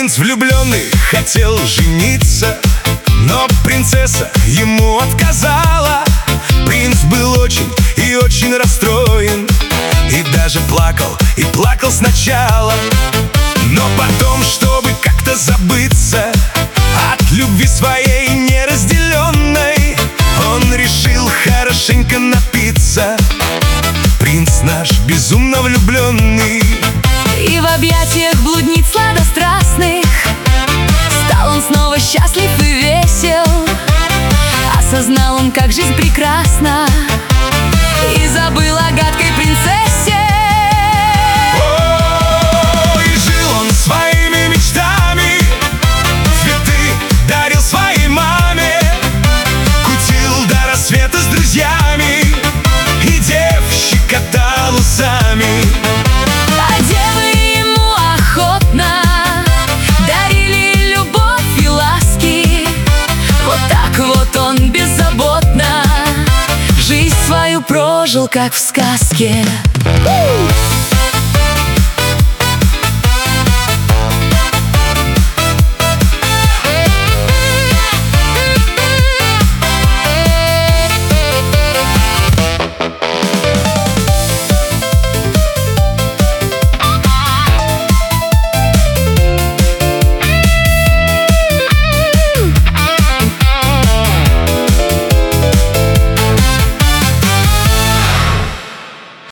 Принц влюбленный хотел жениться, но принцесса ему отказала. Принц был очень и очень расстроен, и даже плакал, и плакал сначала. Но потом, чтобы как-то забыться от любви своей неразделенной, он решил хорошенько напиться. Принц наш безумно влюбленный. И в объятиях блудниц сладострастных стал он снова счастлив и весел. Осознал он, как жизнь прекрасна, и забыл о гадкой принцессе. О, и жил он своими мечтами, цветы дарил своей маме, кутил до рассвета с друзьями, и дев щекотал усами. А девы ему охотно дарили любовь и ласки. Вот так вот он беззаботно жизнь свою прожил, как в сказке.